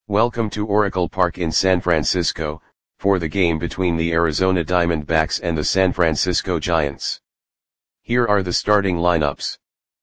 Welcome to Oracle Park in San Francisco, for the game between the Arizona Diamondbacks and the San Francisco Giants. Here are the starting lineups.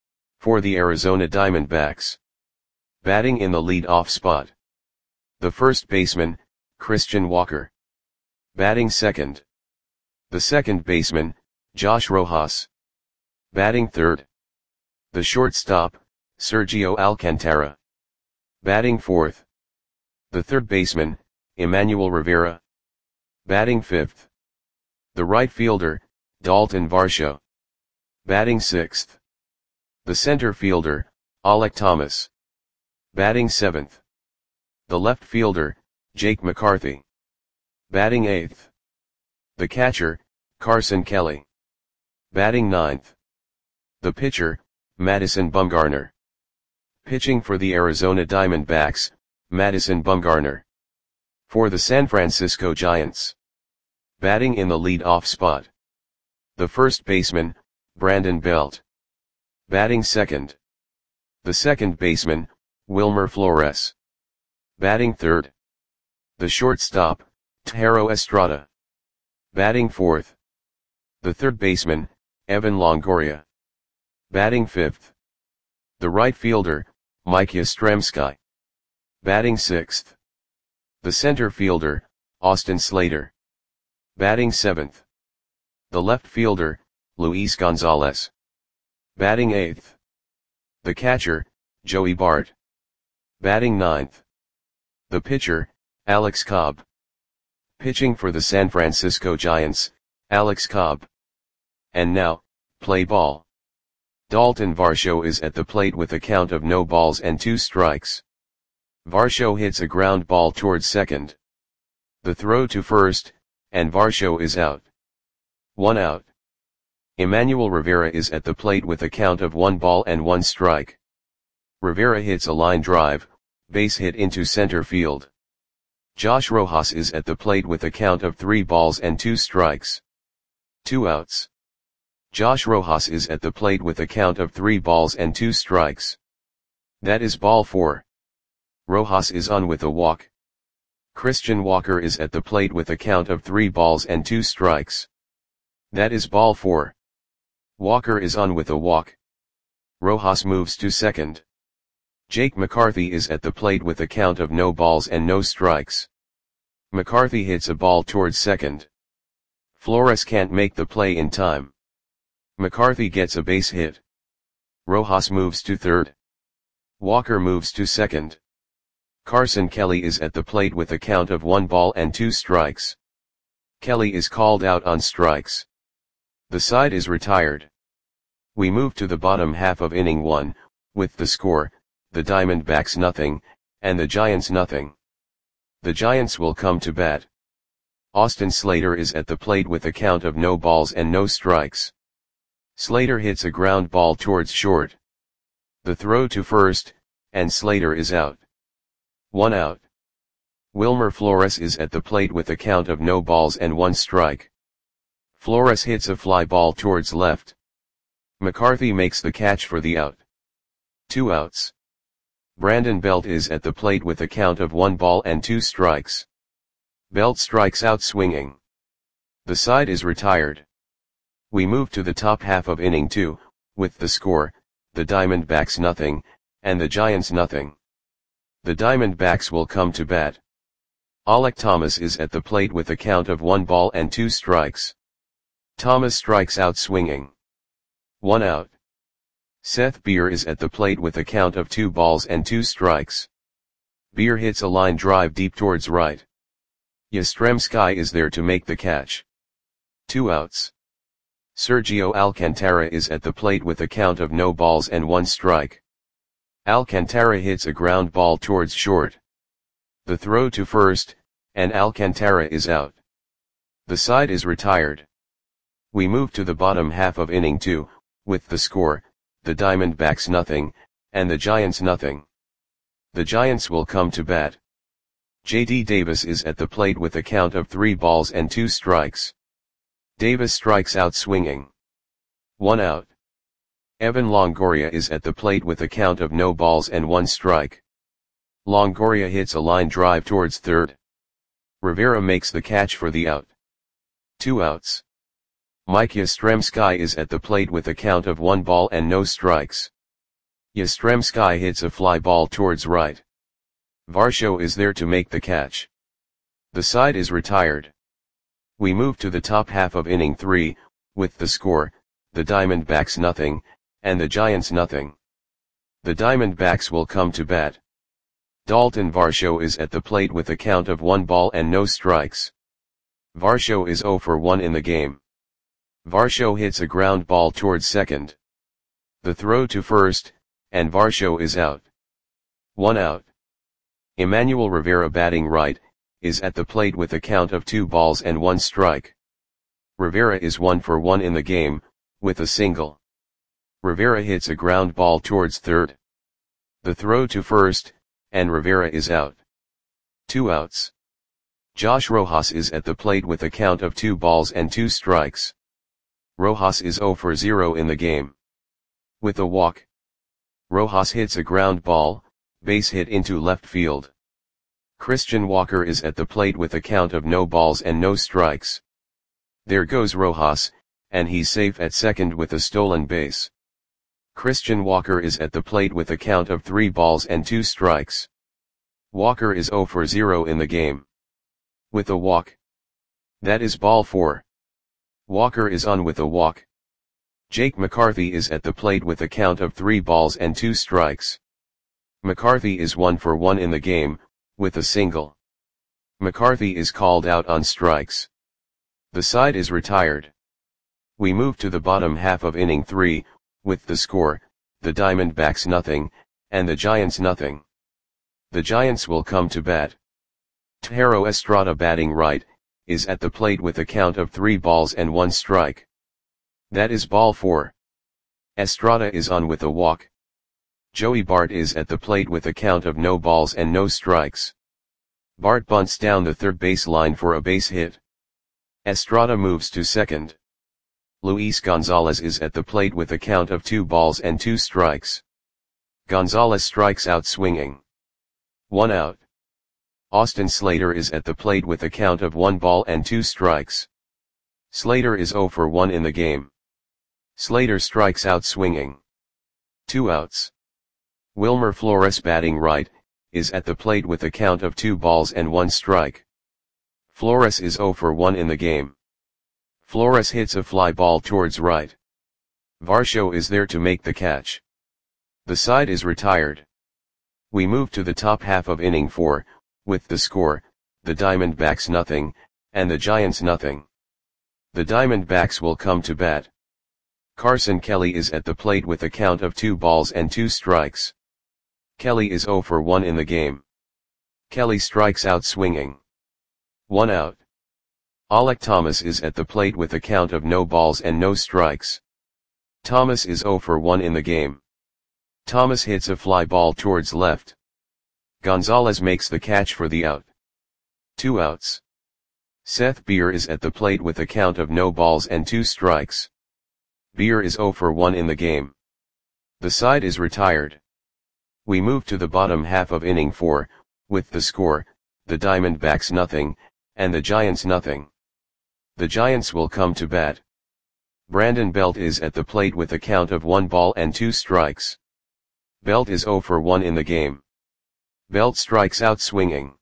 For the Arizona Diamondbacks. Batting in the lead-off spot. The first baseman, Christian Walker. Batting second. The second baseman, Josh Rojas. Batting third. The shortstop, Sergio Alcantara. Batting fourth. The third baseman, Emmanuel Rivera. Batting fifth. The right fielder, Dalton Varsho. Batting sixth. The center fielder, Alek Thomas. Batting seventh. The left fielder, Jake McCarthy. Batting eighth. The catcher, Carson Kelly. Batting ninth. The pitcher, Madison Bumgarner. Pitching for the Arizona Diamondbacks, Madison Bumgarner. For the San Francisco Giants. Batting in the lead-off spot. The first baseman, Brandon Belt. Batting second. The second baseman, Wilmer Flores. Batting third. The shortstop, Thairo Estrada. Batting fourth. The third baseman, Evan Longoria. Batting fifth. The right fielder, Mike Yastrzemski. Batting sixth. The center fielder, Austin Slater. Batting seventh. The left fielder, Luis Gonzalez. Batting eighth. The catcher, Joey Bart. Batting ninth. The pitcher, Alex Cobb. Pitching for the San Francisco Giants, Alex Cobb. And now, play ball. Dalton Varsho is at the plate with a count of no balls and 2 strikes. Varsho hits a ground ball towards second. The throw to first, and Varsho is out. 1 out. Emmanuel Rivera is at the plate with a count of 1 ball and 1 strike. Rivera hits a line drive, base hit into center field. Josh Rojas is at the plate with a count of 3 balls and 2 strikes. 2 outs. Josh Rojas is at the plate with a count of 3 balls and 2 strikes. That is ball 4. Rojas is on with a walk. Christian Walker is at the plate with a count of 3 balls and 2 strikes. That is ball 4. Walker is on with a walk. Rojas moves to second. Jake McCarthy is at the plate with a count of no balls and no strikes. McCarthy hits a ball towards second. Flores can't make the play in time. McCarthy gets a base hit. Rojas moves to third. Walker moves to second. Carson Kelly is at the plate with a count of 1 ball and 2 strikes. Kelly is called out on strikes. The side is retired. We move to the bottom half of inning 1, with the score, the Diamondbacks 0, and the Giants 0. The Giants will come to bat. Austin Slater is at the plate with a count of no balls and no strikes. Slater hits a ground ball towards short. The throw to first, and Slater is out. 1 out. Wilmer Flores is at the plate with a count of no balls and 1 strike. Flores hits a fly ball towards left. McCarthy makes the catch for the out. 2 outs. Brandon Belt is at the plate with a count of 1 ball and 2 strikes. Belt strikes out swinging. The side is retired. We move to the top half of inning 2, with the score, the Diamondbacks 0, and the Giants 0. The Diamondbacks will come to bat. Alek Thomas is at the plate with a count of 1 ball and 2 strikes. Thomas strikes out swinging. 1 out. Seth Beer is at the plate with a count of 2 balls and 2 strikes. Beer hits a line drive deep towards right. Yastrzemski is there to make the catch. 2 outs. Sergio Alcantara is at the plate with a count of no balls and 1 strike. Alcantara hits a ground ball towards short. The throw to first, and Alcantara is out. The side is retired. We move to the bottom half of inning 2, with the score, the Diamondbacks 0, and the Giants 0. The Giants will come to bat. J.D. Davis is at the plate with a count of 3 balls and 2 strikes. Davis strikes out swinging. 1 out. Evan Longoria is at the plate with a count of no balls and 1 strike. Longoria hits a line drive towards third. Rivera makes the catch for the out. 2 outs. Mike Yastrzemski is at the plate with a count of 1 ball and no strikes. Yastrzemski hits a fly ball towards right. Varsho is there to make the catch. The side is retired. We move to the top half of inning 3, with the score, the Diamondbacks nothing, and the Giants nothing. The Diamondbacks will come to bat. Dalton Varsho is at the plate with a count of 1 ball and no strikes. Varsho is 0 for 1 in the game. Varsho hits a ground ball towards second. The throw to first, and Varsho is out. 1 out. Emmanuel Rivera batting right, is at the plate with a count of 2 balls and 1 strike. Rivera is 1 for 1 in the game, with a single. Rivera hits a ground ball towards third. The throw to first, and Rivera is out. 2 outs. Josh Rojas is at the plate with a count of 2 balls and 2 strikes. Rojas is 0 for 0 in the game. With a walk. Rojas hits a ground ball, base hit into left field. Christian Walker is at the plate with a count of no balls and no strikes. There goes Rojas, and he's safe at second with a stolen base. Christian Walker is at the plate with a count of 3 balls and 2 strikes. Walker is 0 for 0 in the game. With a walk. That is ball 4. Walker is on with a walk. Jake McCarthy is at the plate with a count of 3 balls and 2 strikes. McCarthy is 1 for 1 in the game, with a single. McCarthy is called out on strikes. The side is retired. We move to the bottom half of inning 3, with the score, the Diamondbacks nothing, and the Giants nothing. The Giants will come to bat. Thairo Estrada batting right, is at the plate with a count of 3 balls and 1 strike. That is ball 4. Estrada is on with a walk. Joey Bart is at the plate with a count of no balls and no strikes. Bart bunts down the third base line for a base hit. Estrada moves to second. Luis Gonzalez is at the plate with a count of 2 balls and 2 strikes. Gonzalez strikes out swinging. 1 out. Austin Slater is at the plate with a count of 1 ball and 2 strikes. Slater is 0 for 1 in the game. Slater strikes out swinging. 2 outs. Wilmer Flores batting right, is at the plate with a count of 2 balls and 1 strike. Flores is 0 for 1 in the game. Flores hits a fly ball towards right. Varsho is there to make the catch. The side is retired. We move to the top half of inning 4, with the score, the Diamondbacks nothing, and the Giants nothing. The Diamondbacks will come to bat. Carson Kelly is at the plate with a count of 2 balls and 2 strikes. Kelly is 0 for 1 in the game. Kelly strikes out swinging. 1 out. Alek Thomas is at the plate with a count of no balls and no strikes. Thomas is 0 for 1 in the game. Thomas hits a fly ball towards left. Gonzalez makes the catch for the out. 2 outs. Seth Beer is at the plate with a count of no balls and 2 strikes. Beer is 0 for 1 in the game. The side is retired. We move to the bottom half of inning 4, with the score, the Diamondbacks nothing, and the Giants nothing. The Giants will come to bat. Brandon Belt is at the plate with a count of 1 ball and 2 strikes. Belt is 0 for 1 in the game. Belt strikes out swinging.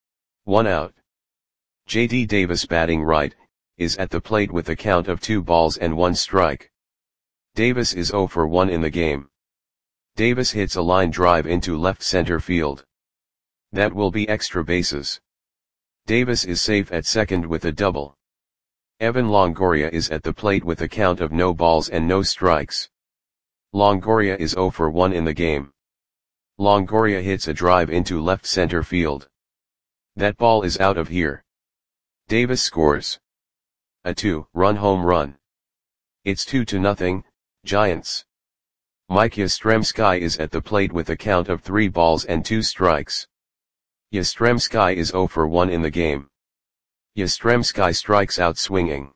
1 out. J.D. Davis batting right, is at the plate with a count of 2 balls and 1 strike. Davis is 0 for 1 in the game. Davis hits a line drive into left center field. That will be extra bases. Davis is safe at second with a double. Evan Longoria is at the plate with a count of no balls and no strikes. Longoria is 0 for 1 in the game. Longoria hits a drive into left center field. That ball is out of here. Davis scores a 2-run home run. It's 2-0, Giants. Mike Yastrzemski is at the plate with a count of 3 balls and 2 strikes. Yastrzemski is 0 for 1 in the game. Yastrzemski strikes out swinging.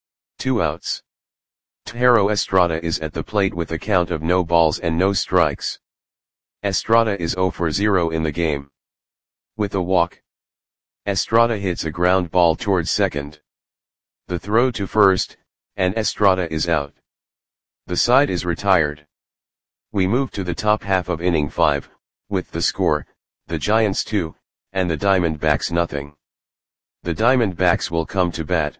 2 outs. Thairo Estrada is at the plate with a count of no balls and no strikes. Estrada is 0 for 0 in the game. With a walk, Estrada hits a ground ball towards second. The throw to first, and Estrada is out. The side is retired. We move to the top half of inning 5, with the score, the Giants 2, and the Diamondbacks nothing. The Diamondbacks will come to bat.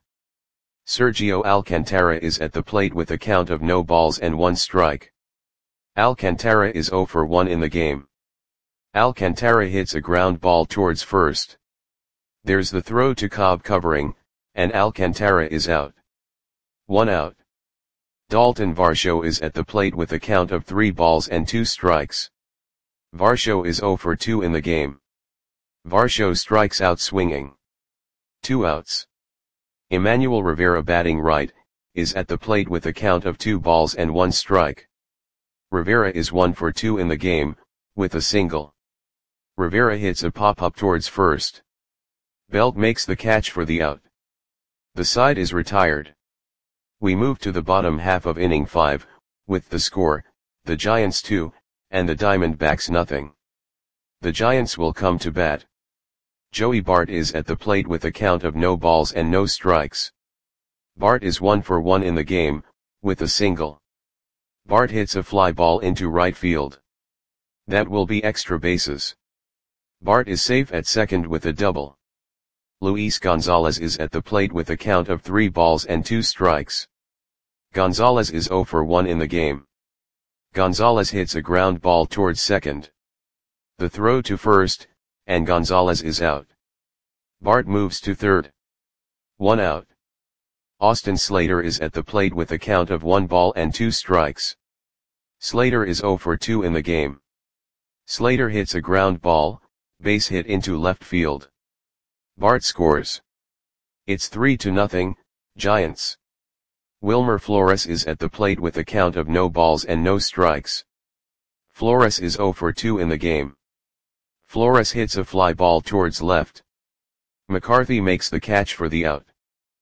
Sergio Alcantara is at the plate with a count of no balls and 1 strike. Alcantara is 0 for 1 in the game. Alcantara hits a ground ball towards first. There's the throw to Cobb covering, and Alcantara is out. 1 out. Dalton Varsho is at the plate with a count of 3 balls and 2 strikes. Varsho is 0 for 2 in the game. Varsho strikes out swinging. 2 outs. Emmanuel Rivera batting right, is at the plate with a count of 2 balls and 1 strike. Rivera is 1 for 2 in the game, with a single. Rivera hits a pop-up towards first. Belt makes the catch for the out. The side is retired. We move to the bottom half of inning 5, with the score, the Giants 2, and the Diamondbacks nothing. The Giants will come to bat. Joey Bart is at the plate with a count of no balls and no strikes. Bart is 1 for 1 in the game, with a single. Bart hits a fly ball into right field. That will be extra bases. Bart is safe at second with a double. Luis Gonzalez is at the plate with a count of 3 balls and 2 strikes. Gonzalez is 0 for 1 in the game. Gonzalez hits a ground ball towards second. The throw to first, and Gonzalez is out. Bart moves to third. 1 out. Austin Slater is at the plate with a count of 1 ball and 2 strikes. Slater is 0 for 2 in the game. Slater hits a ground ball, base hit into left field. Bart scores. It's 3-0, Giants. Wilmer Flores is at the plate with a count of no balls and no strikes. Flores is 0 for 2 in the game. Flores hits a fly ball towards left. McCarthy makes the catch for the out.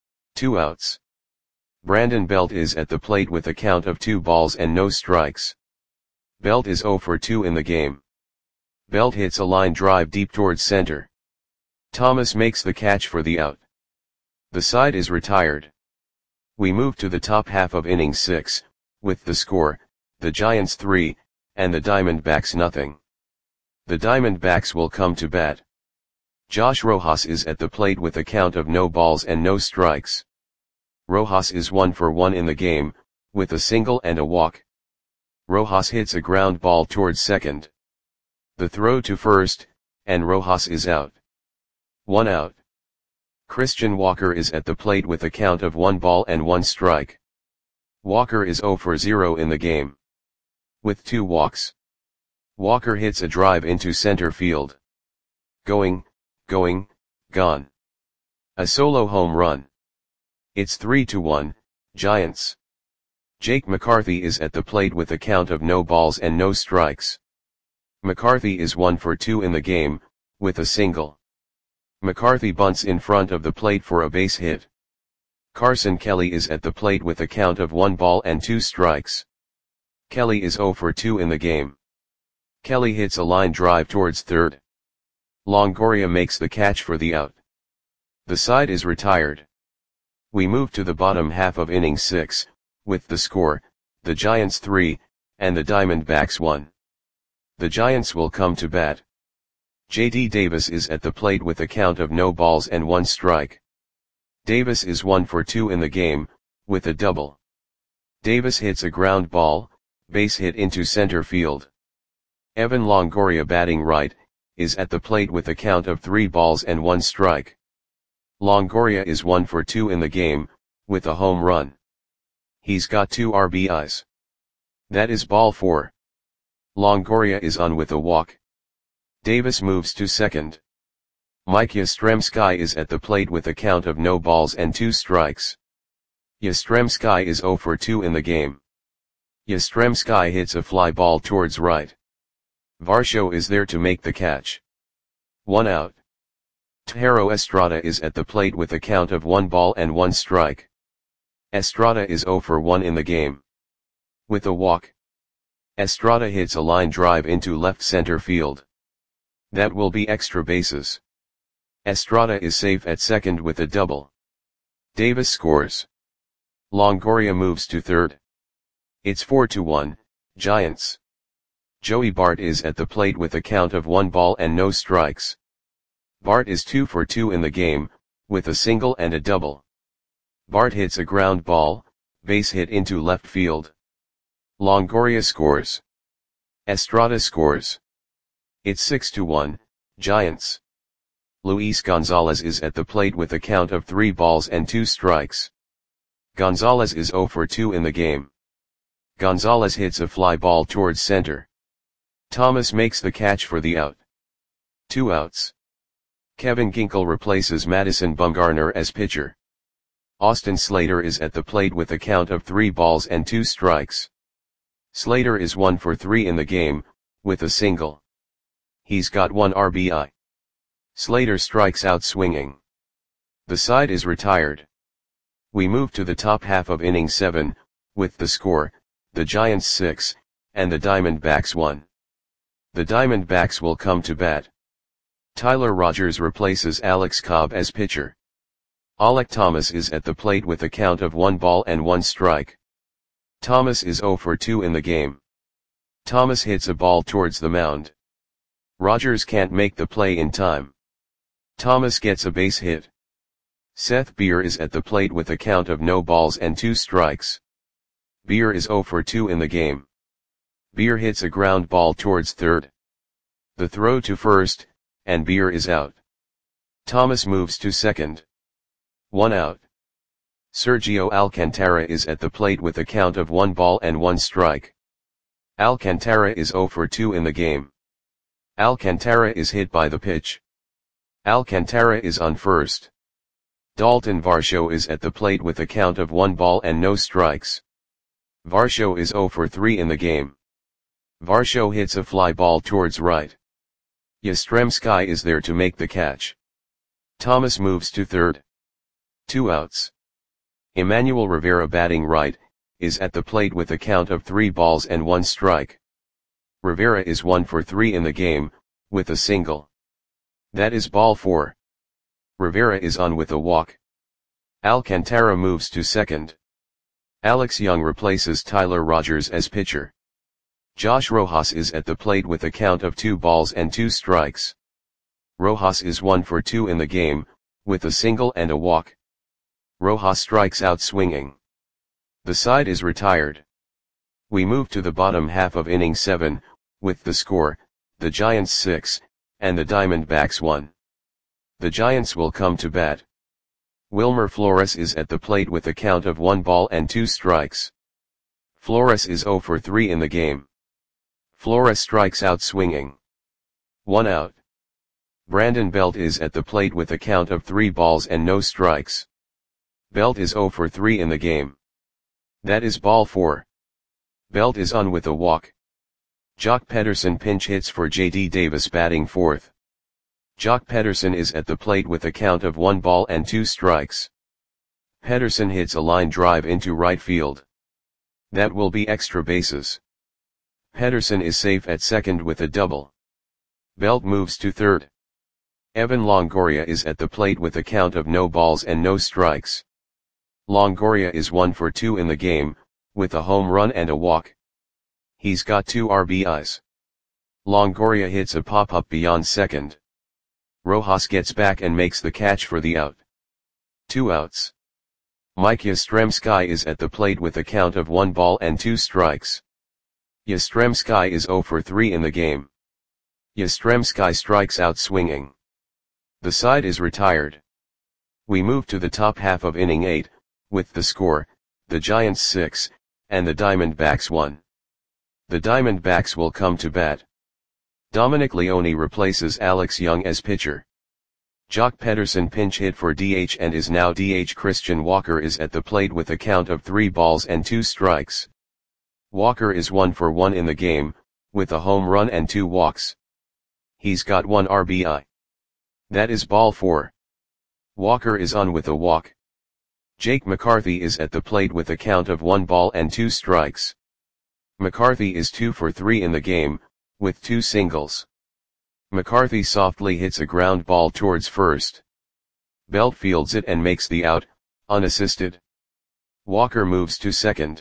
2 outs. Brandon Belt is at the plate with a count of 2 balls and no strikes. Belt is 0 for 2 in the game. Belt hits a line drive deep towards center. Thomas makes the catch for the out. The side is retired. We move to the top half of inning 6, with the score, the Giants 3, and the Diamondbacks nothing. The Diamondbacks will come to bat. Josh Rojas is at the plate with a count of no balls and no strikes. Rojas is 1 for 1 in the game, with a single and a walk. Rojas hits a ground ball towards second. The throw to first, and Rojas is out. 1 out. Christian Walker is at the plate with a count of 1 ball and 1 strike. Walker is 0 for 0 in the game. With 2 walks. Walker hits a drive into center field. Going, gone. A solo home run. It's 3-1, Giants. Jake McCarthy is at the plate with a count of no balls and no strikes. McCarthy is 1 for 2 in the game, with a single. McCarthy bunts in front of the plate for a base hit. Carson Kelly is at the plate with a count of 1 ball and 2 strikes. Kelly is 0 for 2 in the game. Kelly hits a line drive towards third. Longoria makes the catch for the out. The side is retired. We move to the bottom half of inning 6, with the score, the Giants 3, and the Diamondbacks 1. The Giants will come to bat. J.D. Davis is at the plate with a count of no balls and 1 strike. Davis is 1 for 2 in the game, with a double. Davis hits a ground ball, base hit into center field. Evan Longoria batting right, is at the plate with a count of 3 balls and 1 strike. Longoria is 1 for 2 in the game, with a home run. He's got 2 RBIs. That is ball 4. Longoria is on with a walk. Davis moves to second. Mike Yastrzemski is at the plate with a count of no balls and 2 strikes. Yastrzemski is 0 for 2 in the game. Yastrzemski hits a fly ball towards right. Varsho is there to make the catch. 1 out. Tejero Estrada is at the plate with a count of 1 ball and 1 strike. Estrada is 0 for 1 in the game. With a walk. Estrada hits a line drive into left center field. That will be extra bases. Estrada is safe at second with a double. Davis scores. Longoria moves to third. It's 4-1, Giants. Joey Bart is at the plate with a count of 1 ball and no strikes. Bart is 2 for 2 in the game, with a single and a double. Bart hits a ground ball, base hit into left field. Longoria scores. Estrada scores. It's 6-1, Giants. Luis Gonzalez is at the plate with a count of 3 balls and 2 strikes. Gonzalez is 0 for 2 in the game. Gonzalez hits a fly ball towards center. Thomas makes the catch for the out. 2 outs. Kevin Ginkel replaces Madison Bumgarner as pitcher. Austin Slater is at the plate with a count of 3 balls and 2 strikes. Slater is 1 for 3 in the game, with a single. He's got 1 RBI. Slater strikes out swinging. The side is retired. We move to the top half of inning 7, with the score, the Giants 6, and the Diamondbacks 1. The Diamondbacks will come to bat. Tyler Rogers replaces Alex Cobb as pitcher. Alek Thomas is at the plate with a count of 1 ball and 1 strike. Thomas is 0 for 2 in the game. Thomas hits a ball towards the mound. Rogers can't make the play in time. Thomas gets a base hit. Seth Beer is at the plate with a count of no balls and 2 strikes. Beer is 0 for 2 in the game. Beer hits a ground ball towards third. The throw to first, and Beer is out. Thomas moves to second. 1 out. Sergio Alcantara is at the plate with a count of 1 ball and 1 strike. Alcantara is 0 for 2 in the game. Alcantara is hit by the pitch. Alcantara is on first. Dalton Varsho is at the plate with a count of 1 ball and no strikes. Varsho is 0 for 3 in the game. Varsho hits a fly ball towards right. Yastrzemski is there to make the catch. Thomas moves to third. 2 outs. Emmanuel Rivera batting right, is at the plate with a count of 3 balls and 1 strike. Rivera is 1 for 3 in the game, with a single. That is ball 4. Rivera is on with a walk. Alcantara moves to second. Alex Young replaces Tyler Rogers as pitcher. Josh Rojas is at the plate with a count of 2 balls and 2 strikes. Rojas is 1 for 2 in the game, with a single and a walk. Rojas strikes out swinging. The side is retired. We move to the bottom half of inning 7, with the score, the Giants 6, and the Diamondbacks 1. The Giants will come to bat. Wilmer Flores is at the plate with a count of 1 ball and 2 strikes. Flores is 0 for 3 in the game. Flores strikes out swinging. 1 out. Brandon Belt is at the plate with a count of 3 balls and no strikes. Belt is 0 for 3 in the game. That is ball 4. Belt is on with a walk. Jock Pederson pinch hits for J.D. Davis batting fourth. Jock Pederson is at the plate with a count of 1 ball and 2 strikes. Pederson hits a line drive into right field. That will be extra bases. Pederson is safe at second with a double. Belt moves to third. Evan Longoria is at the plate with a count of no balls and no strikes. Longoria is 1 for 2 in the game, with a home run and a walk. He's got 2 RBIs. Longoria hits a pop-up beyond second. Rojas gets back and makes the catch for the out. 2 outs. Mike Yastrzemski is at the plate with a count of 1 ball and 2 strikes. Yastrzemski is 0 for 3 in the game. Yastrzemski strikes out swinging. The side is retired. We move to the top half of inning 8, with the score, the Giants 6, and the Diamondbacks 1. The Diamondbacks will come to bat. Dominic Leone replaces Alex Young as pitcher. Jock Pederson pinch hit for DH and is now DH. Christian Walker is at the plate with a count of 3 balls and 2 strikes. Walker is 1 for 1 in the game, with a home run and 2 walks. He's got 1 RBI. That is ball 4. Walker is on with a walk. Jake McCarthy is at the plate with a count of 1 ball and 2 strikes. McCarthy is 2 for 3 in the game, with 2 singles. McCarthy softly hits a ground ball towards first. Belt fields it and makes the out, unassisted. Walker moves to second.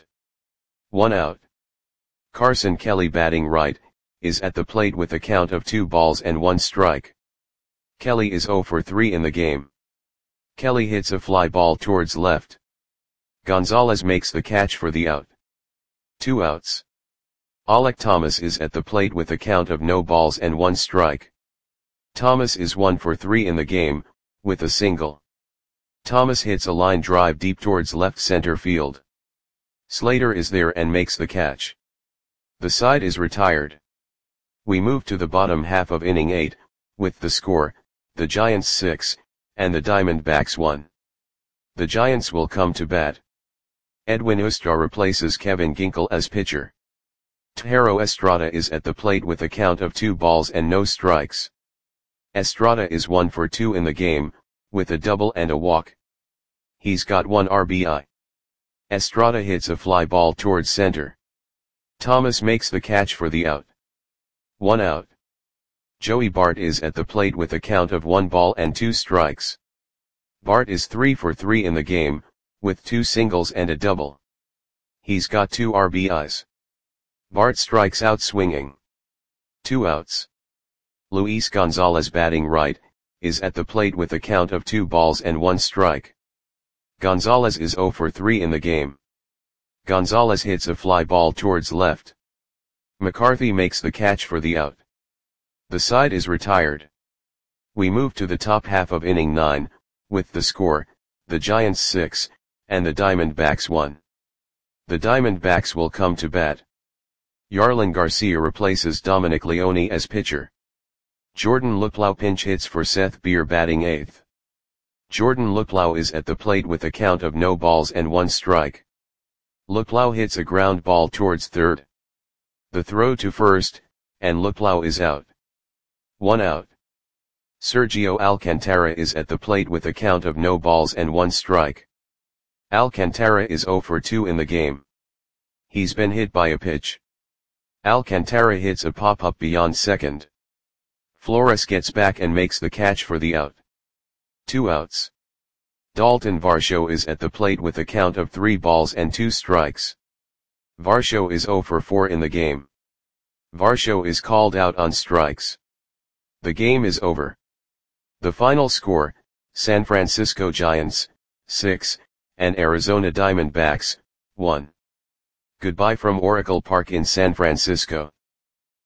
1 out. Carson Kelly, batting right, is at the plate with a count of 2 balls and 1 strike. Kelly is 0 for 3 in the game. Kelly hits a fly ball towards left. Gonzalez makes the catch for the out. 2 outs. Alek Thomas is at the plate with a count of no balls and 1 strike. Thomas is 1 for 3 in the game, with a single. Thomas hits a line drive deep towards left center field. Slater is there and makes the catch. The side is retired. We move to the bottom half of inning 8, with the score, the Giants 6, and the Diamondbacks 1. The Giants will come to bat. Edwin Ustar replaces Kevin Ginkel as pitcher. Thairo Estrada is at the plate with a count of 2 balls and no strikes. Estrada is 1 for 2 in the game, with a double and a walk. He's got 1 RBI. Estrada hits a fly ball towards center. Thomas makes the catch for the out. 1 out. Joey Bart is at the plate with a count of 1 ball and 2 strikes. Bart is 3 for 3 in the game, with 2 singles and a double. He's got 2 RBIs. Bart strikes out swinging. 2 outs. Luis Gonzalez, batting right, is at the plate with a count of 2 balls and 1 strike. Gonzalez is 0 for 3 in the game. Gonzalez hits a fly ball towards left. McCarthy makes the catch for the out. The side is retired. We move to the top half of inning 9, with the score, the Giants 6, and the Diamondbacks 1. The Diamondbacks will come to bat. Yarlin Garcia replaces Dominic Leone as pitcher. Jordan Luplow pinch hits for Seth Beer, batting 8th. Jordan Luplow is at the plate with a count of no balls and 1 strike. Luplow hits a ground ball towards third. The throw to first, and Luplow is out. 1 out. Sergio Alcantara is at the plate with a count of no balls and 1 strike. Alcantara is 0 for 2 in the game. He's been hit by a pitch. Alcantara hits a pop-up beyond second. Flores gets back and makes the catch for the out. 2 outs. Dalton Varsho is at the plate with a count of 3 balls and 2 strikes. Varsho is 0 for 4 in the game. Varsho is called out on strikes. The game is over. The final score, San Francisco Giants, 6, and Arizona Diamondbacks, 1. Goodbye from Oracle Park in San Francisco.